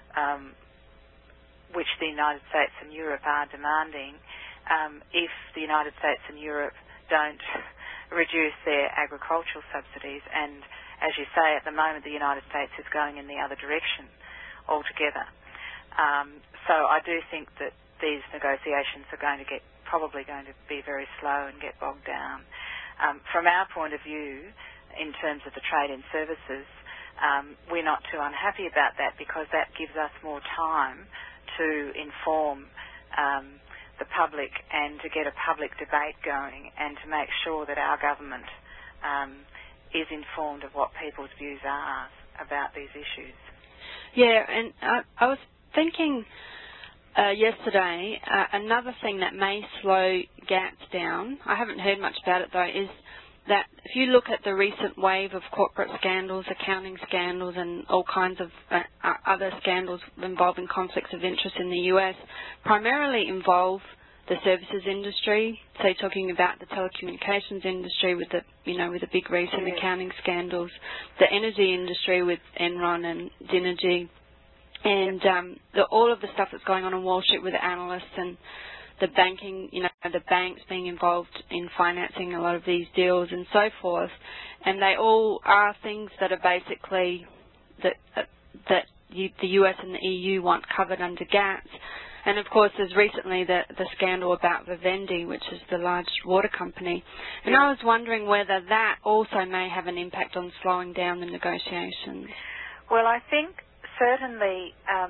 which the United States and Europe are demanding, if the United States and Europe don't reduce their agricultural subsidies. And as you say, at the moment the United States is going in the other direction altogether. So I do think that these negotiations are probably going to be very slow and get bogged down. From our point of view, in terms of the trade in services, we're not too unhappy about that because that gives us more time to inform the public and to get a public debate going and to make sure that our government is informed of what people's views are about these issues. Yeah, and I was thinking yesterday, another thing that may slow GATS down, I haven't heard much about it though, is that if you look at the recent wave of corporate scandals, accounting scandals and all kinds of other scandals involving conflicts of interest in the US, primarily involve the services industry. So talking about the telecommunications industry with the big recent accounting scandals, the energy industry with Enron and Dynegy, and all of the stuff that's going on in Wall Street with the analysts and the banking, the banks being involved in financing a lot of these deals and so forth. And they all are things that are basically that the US and the EU want covered under GATS. And of course, there's recently the scandal about Vivendi, which is the large water company. And I was wondering whether that also may have an impact on slowing down the negotiations. Well, I think certainly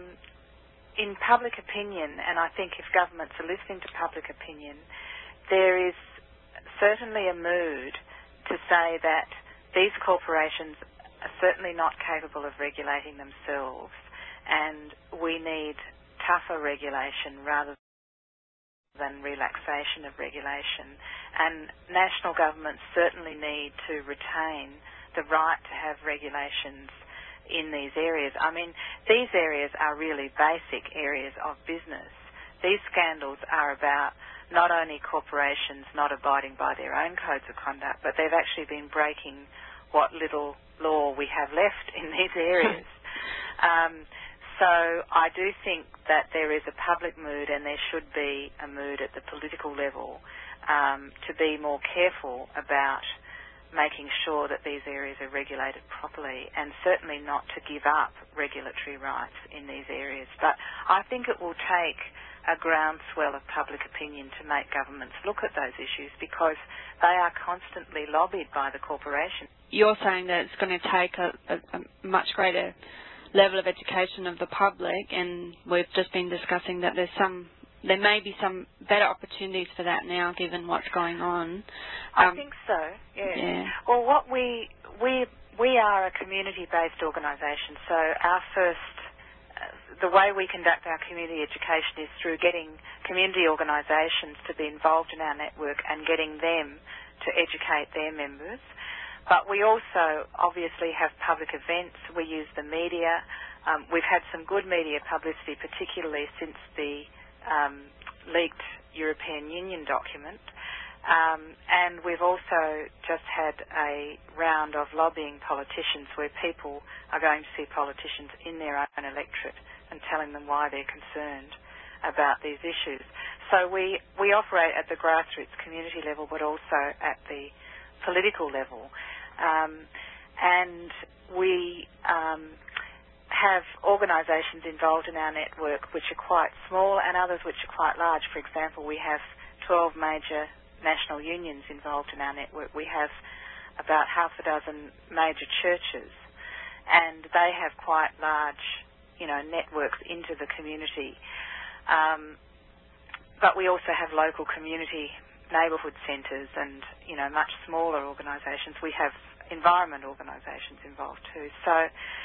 in public opinion, and I think if governments are listening to public opinion, there is certainly a mood to say that these corporations are certainly not capable of regulating themselves, and we need tougher regulation rather than relaxation of regulation. And national governments certainly need to retain the right to have regulations in these areas. I mean, these areas are really basic areas of business. These scandals are about not only corporations not abiding by their own codes of conduct, but they've actually been breaking what little law we have left in these areas. So I do think that there is a public mood, and there should be a mood at the political level to be more careful about making sure that these areas are regulated properly, and certainly not to give up regulatory rights in these areas. But I think it will take a groundswell of public opinion to make governments look at those issues, because they are constantly lobbied by the corporations. You're saying that it's going to take a much greater level of education of the public, and we've just been discussing that there may be some better opportunities for that now, given what's going on. I think so. Yeah. Well, we are a community-based organisation, so the way we conduct our community education is through getting community organisations to be involved in our network and getting them to educate their members. But we also obviously have public events. We use the media. We've had some good media publicity, particularly since the leaked European Union document. And we've also just had a round of lobbying politicians where people are going to see politicians in their own electorate and telling them why they're concerned about these issues. So we operate at the grassroots community level, but also at the political level. And we have organisations involved in our network which are quite small and others which are quite large. For example, we have 12 major national unions involved in our network. We have about half a dozen major churches, and they have quite large, networks into the community. But we also have local community neighbourhood centres and, much smaller organisations. We have environment organisations involved too. So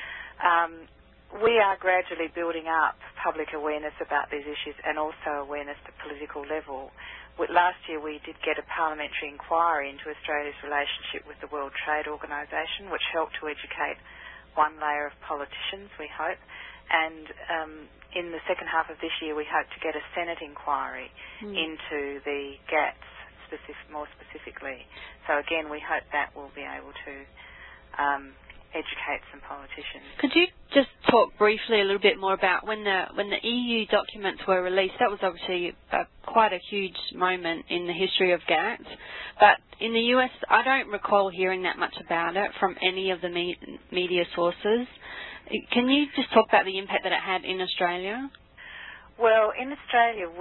we are gradually building up public awareness about these issues and also awareness at political level. Last year we did get a parliamentary inquiry into Australia's relationship with the World Trade Organisation, which helped to educate one layer of politicians, we hope. And in the second half of this year we hope to get a Senate inquiry into the GATS more specifically. So again, we hope that will be able to educate some politicians. Could you just talk briefly a little bit more about when the EU documents were released? That was obviously quite a huge moment in the history of GATS. But in the US, I don't recall hearing that much about it from any of the media sources. Can you just talk about the impact that it had in Australia? Well, in Australia,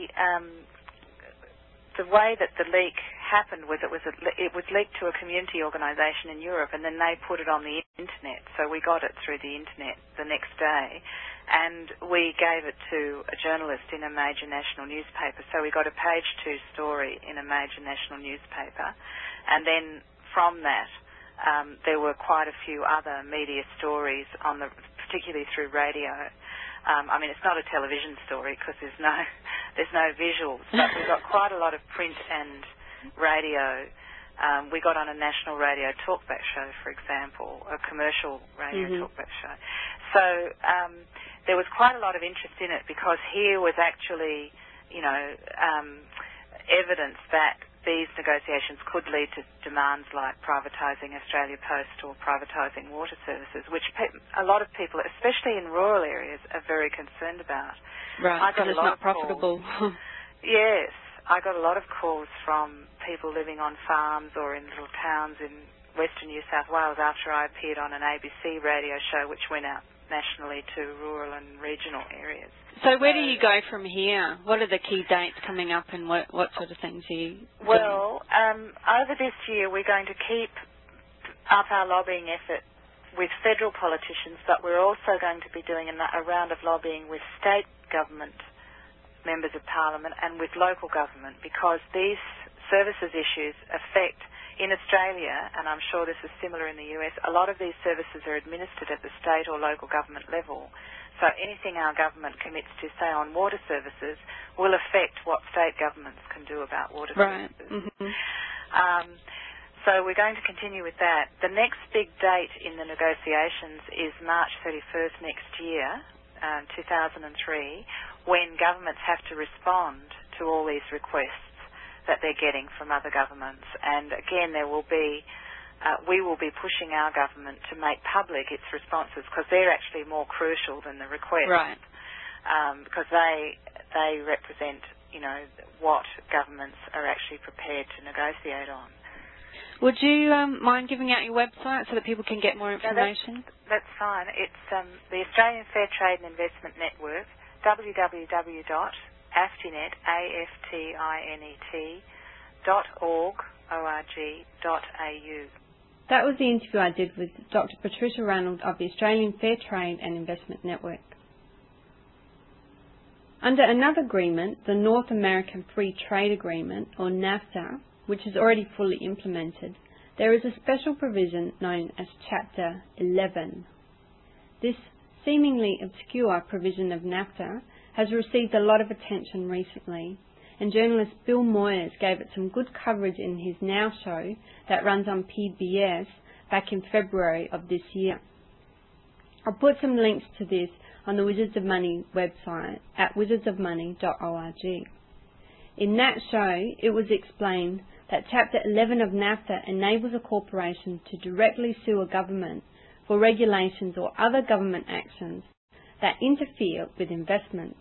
the way that the leak happened was it was leaked to a community organisation in Europe, and then they put it on the internet. So we got it through the internet the next day, and we gave it to a journalist in a major national newspaper. So we got a page 2 story in a major national newspaper, and then from that there were quite a few other media stories particularly through radio. I mean, it's not a television story because there's no visuals, but we got quite a lot of print and radio. We got on a national radio talkback show, for example, a commercial radio talkback show. So there was quite a lot of interest in it because here was actually, evidence that these negotiations could lead to demands like privatising Australia Post or privatising water services, which a lot of people, especially in rural areas, are very concerned about. Right, because it's not profitable. Yes, I got a lot of calls from people living on farms or in little towns in Western New South Wales after I appeared on an ABC radio show which went out nationally to rural and regional areas. So where do you go from here? What are the key dates coming up and what sort of things are you doing? Well, over this year we're going to keep up our lobbying effort with federal politicians, but we're also going to be doing a round of lobbying with state government members of parliament and with local government, because these services issues affect, in Australia, and I'm sure this is similar in the US, a lot of these services are administered at the state or local government level. So anything our government commits to, say, on water services, will affect what state governments can do about water services. So we're going to continue with that. The next big date in the negotiations is March 31st next year, 2003, when governments have to respond to all these requests that they're getting from other governments. And again, there will be we will be pushing our government to make public its responses, because they're actually more crucial than the request. Right. Because they represent, what governments are actually prepared to negotiate on. Would you mind giving out your website so that people can get more information? No, that's fine. It's the Australian Fair Trade and Investment Network, www.aftinet.org.au. That was the interview I did with Dr. Patricia Ranald of the Australian Fair Trade and Investment Network. Under another agreement, the North American Free Trade Agreement, or NAFTA, which is already fully implemented, there is a special provision known as Chapter 11. This seemingly obscure provision of NAFTA has received a lot of attention recently, and journalist Bill Moyers gave it some good coverage in his Now show that runs on PBS back in February of this year. I'll put some links to this on the Wizards of Money website at wizardsofmoney.org. In that show, it was explained that Chapter 11 of NAFTA enables a corporation to directly sue a government for regulations or other government actions that interfere with investments.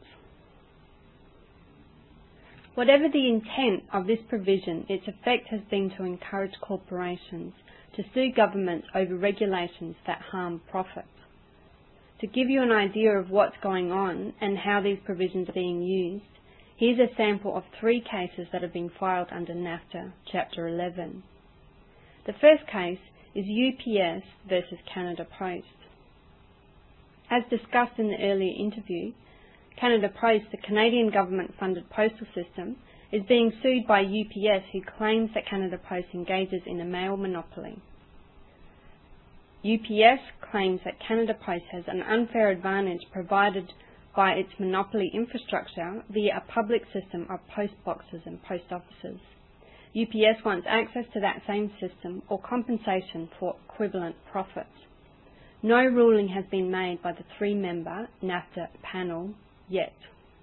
Whatever the intent of this provision, its effect has been to encourage corporations to sue governments over regulations that harm profit. To give you an idea of what's going on and how these provisions are being used, here's a sample of 3 cases that have been filed under NAFTA Chapter 11. The first case is UPS versus Canada Post. As discussed in the earlier interview, Canada Post, the Canadian government-funded postal system, is being sued by UPS, who claims that Canada Post engages in a mail monopoly. UPS claims that Canada Post has an unfair advantage provided by its monopoly infrastructure via a public system of post boxes and post offices. UPS wants access to that same system or compensation for equivalent profits. No ruling has been made by the three-member NAFTA panel yet.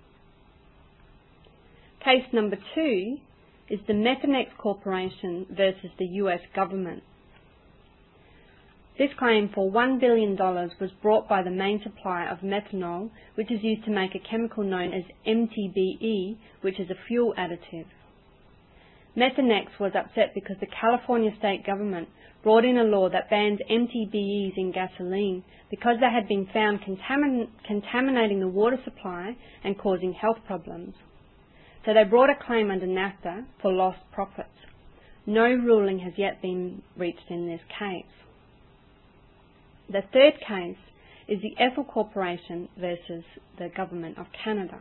Case number 2 is the Methanex Corporation versus the US government. This claim for $1 billion was brought by the main supplier of methanol, which is used to make a chemical known as MTBE, which is a fuel additive. Methanex was upset because the California state government brought in a law that bans MTBEs in gasoline because they had been found contaminating the water supply and causing health problems. So they brought a claim under NAFTA for lost profits. No ruling has yet been reached in this case. The third case is the Ethel Corporation versus the Government of Canada.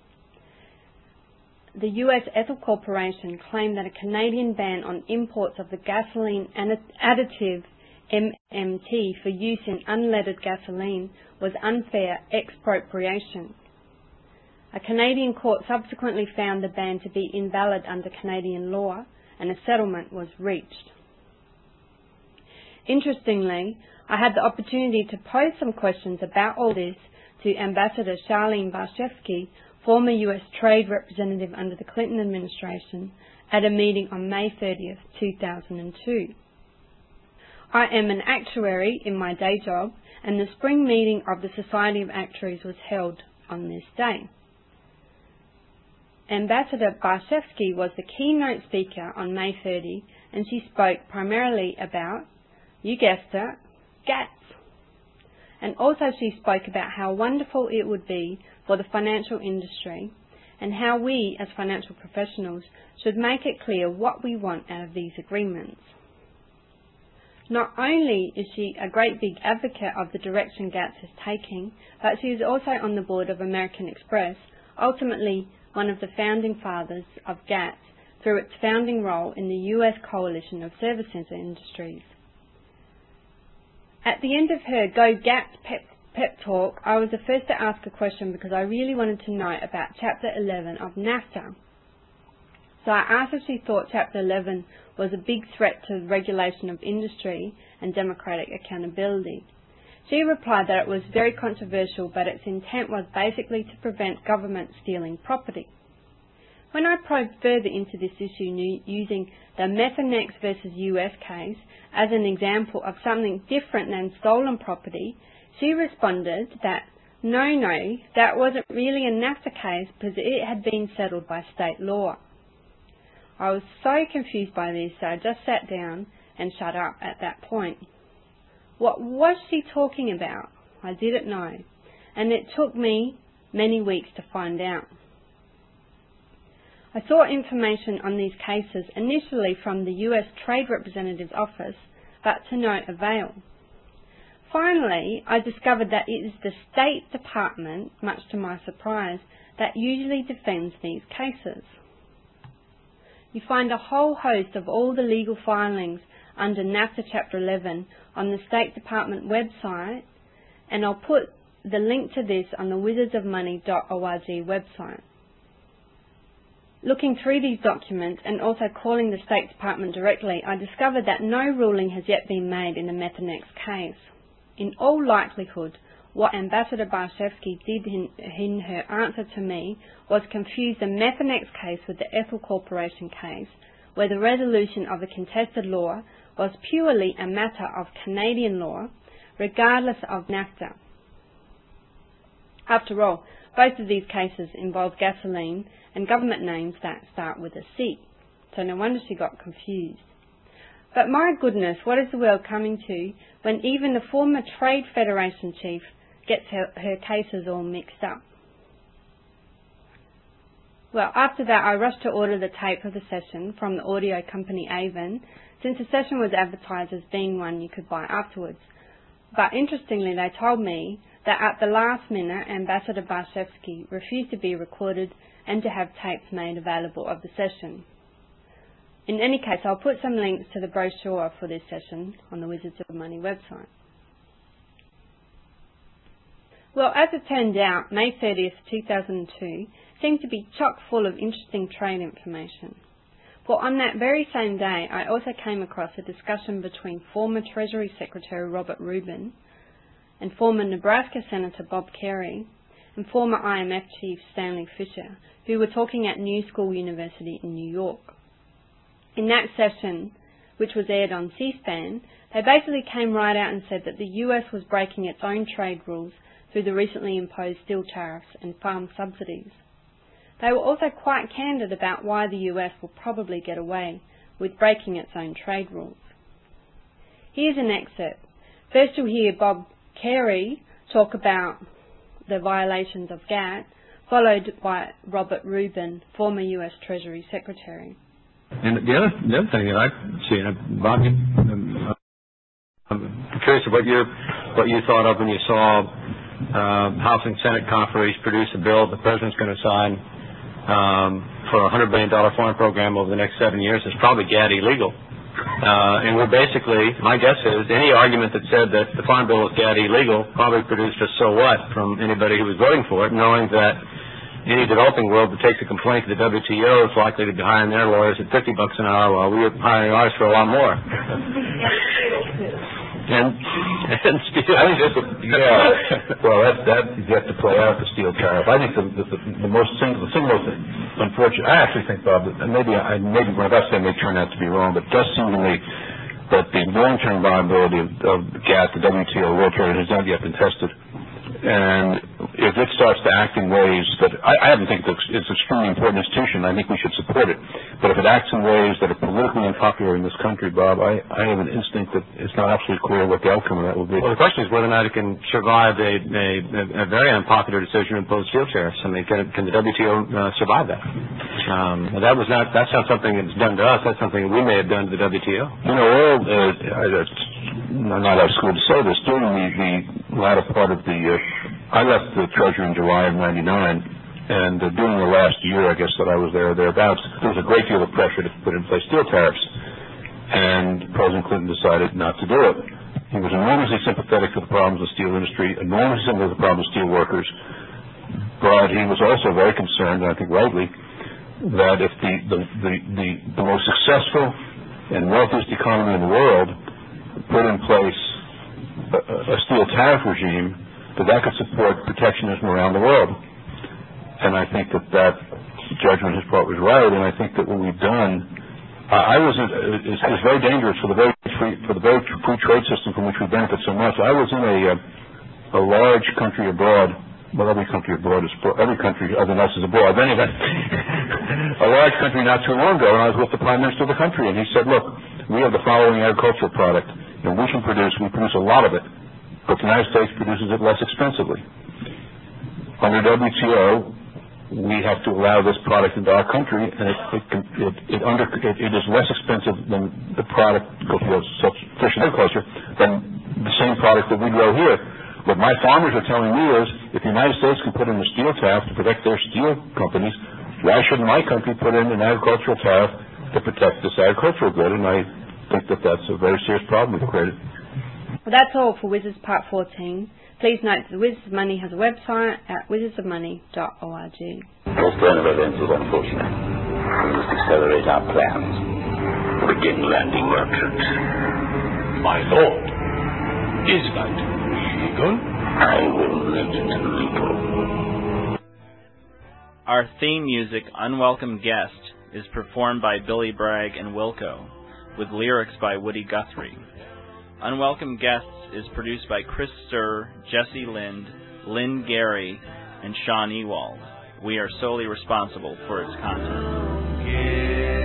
The US Ethel Corporation claimed that a Canadian ban on imports of the gasoline additive MMT for use in unleaded gasoline was unfair expropriation. A Canadian court subsequently found the ban to be invalid under Canadian law, and a settlement was reached. Interestingly, I had the opportunity to pose some questions about all this to Ambassador Charlene Barshevsky, former US Trade Representative under the Clinton administration, at a meeting on May 30th, 2002. I am an actuary in my day job, and the spring meeting of the Society of Actuaries was held on this day. Ambassador Barshevsky was the keynote speaker on May 30, and she spoke primarily about, you guessed it, GATS. And also she spoke about how wonderful it would be for the financial industry and how we as financial professionals should make it clear what we want out of these agreements. Not only is she a great big advocate of the direction GATS is taking, but she is also on the board of American Express, ultimately one of the founding fathers of GATS through its founding role in the US Coalition of Services Industries. At the end of her Go GATS pep talk, I was the first to ask a question because I really wanted to know about Chapter 11 of NAFTA. So I asked if she thought Chapter 11 was a big threat to the regulation of industry and democratic accountability. She replied that it was very controversial, but its intent was basically to prevent government stealing property. When I probed further into this issue using the Methanex versus US case as an example of something different than stolen property, she responded that no, that wasn't really a NAFTA case because it had been settled by state law. I was so confused by this, so I just sat down and shut up at that point. What was she talking about? I didn't know, and it took me many weeks to find out. I sought information on these cases initially from the US Trade Representative's office, but to no avail. Finally, I discovered that it is the State Department, much to my surprise, that usually defends these cases. You find a whole host of all the legal filings under NAFTA Chapter 11 on the State Department website, and I'll put the link to this on the wizardsofmoney.org website. Looking through these documents and also calling the State Department directly, I discovered that no ruling has yet been made in the Methanex case. In all likelihood, what Ambassador Barshevsky did in her answer to me was confuse the Methanex case with the Ethel Corporation case, where the resolution of the contested law was purely a matter of Canadian law, regardless of NAFTA. After all, both of these cases involve gasoline and government names that start with a C, so no wonder she got confused. But my goodness, what is the world coming to when even the former Trade Federation chief gets her cases all mixed up? Well, after that I rushed to order the tape of the session from the audio company Avon, since the session was advertised as being one you could buy afterwards. But interestingly, they told me that at the last minute, Ambassador Barshevsky refused to be recorded and to have tapes made available of the session. In any case, I'll put some links to the brochure for this session on the Wizards of Money website. Well, as it turned out, May 30th, 2002 seemed to be chock full of interesting trade information. Well, on that very same day, I also came across a discussion between former Treasury Secretary Robert Rubin and former Nebraska Senator Bob Kerrey and former IMF Chief Stanley Fischer, who were talking at New School University in New York. In that session, which was aired on C-SPAN, they basically came right out and said that the US was breaking its own trade rules through the recently imposed steel tariffs and farm subsidies. They were also quite candid about why the US will probably get away with breaking its own trade rules. Here's an excerpt. First you'll hear Bob Kerrey talk about the violations of GATT, followed by Robert Rubin, former US Treasury Secretary. And the other thing that I've seen, Bob, I'm curious of what you thought of when you saw House and Senate conferees produce a bill the President's going to sign for a $100 billion farm program over the next 7 years. It's probably GATT illegal. And we're basically, my guess is, any argument that said that the Farm Bill is GATT illegal probably produced a so what from anybody who was voting for it, knowing that any developing world that takes a complaint to the WTO is likely to be hiring their lawyers at $50 an hour while we were hiring ours for a lot more. And steel. I think well, that is yet to play out, the steel tariff. I think the single most unfortunate. I actually think, Bob, that maybe what I've said may turn out to be wrong, but it does seem to me that the long-term viability of GATT, the WTO World Trade, has not yet been tested. And if it starts to act in ways that I haven't think it's an extremely important institution, I think we should support it. But if it acts in ways that are politically unpopular in this country, Bob, I have an instinct that it's not absolutely clear what the outcome of that will be. Well, the question is whether or not it can survive a very unpopular decision to impose steel tariffs. I mean, can the WTO survive that? That's not something that's done to us. That's something that we may have done to the WTO. You know, I'm not out of school to say this. During the latter part of I left the Treasury in July of '99, and during the last year, I guess, that I was thereabouts, there was a great deal of pressure to put in place steel tariffs, and President Clinton decided not to do it. He was enormously sympathetic to the problems of the steel industry, enormously sympathetic to the problems of steel workers, but he was also very concerned, and I think rightly, that if the most successful and wealthiest economy in the world put in place a steel tariff regime, that could support protectionism around the world. And I think that judgment his part was right, and I think that what we've done is very dangerous for the very free trade system from which we benefit so much. I was in a large country abroad. Well, every country other than us is abroad. But anyway, a large country not too long ago, and I was with the Prime Minister of the country, and he said, look, we have the following agricultural product, and we produce a lot of it, but the United States produces it less expensively. Under WTO, we have to allow this product into our country, and it is less expensive than the product such fish and agriculture than the same product that we grow here. What my farmers are telling me is, if the United States can put in a steel tariff to protect their steel companies, why shouldn't my country put in an agricultural tariff to protect this agricultural good? And I think that that's a very serious problem we've created. Well, that's all for Wizards Part 14. Please note that the Wizards of Money has a website at wizardsofmoney.org. This turn of events is unfortunate. We must accelerate our plans. Begin landing merchants. My lord, is that legal? I will make it legal. Our theme music, Unwelcome Guest, is performed by Billy Bragg and Wilco, with lyrics by Woody Guthrie. Unwelcome Guests is produced by Chris Sturr, Jesse Lind, Lynn Gary, and Sean Ewald. We are solely responsible for its content.